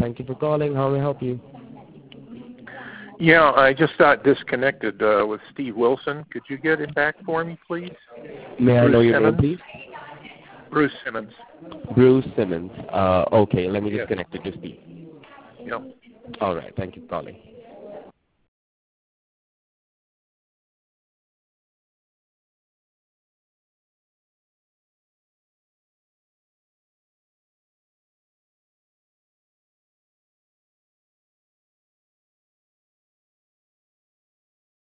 Thank you for calling. How may I help you? Yeah, I just got disconnected with Steve Wilson. Could you get him back for me, please? May I know your name, please? Bruce Simmons. Bruce Simmons. Okay, let me just connect it to Steve. Yep. All right. Thank you for calling.